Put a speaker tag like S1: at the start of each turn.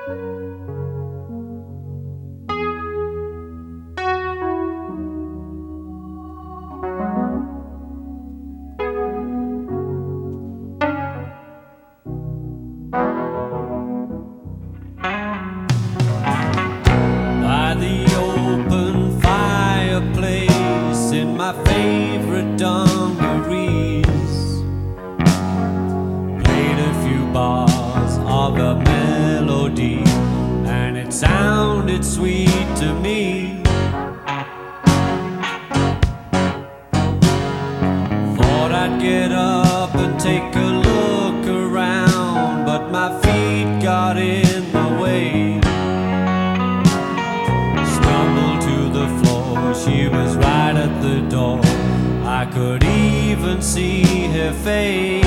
S1: My favorite dungarees, played a few bars of a melody, and it sounded sweet to me. Thought I'd get up and take a look around, but my feet got in the way. Stumbled to the floor, she was right at the door. I could even see her face.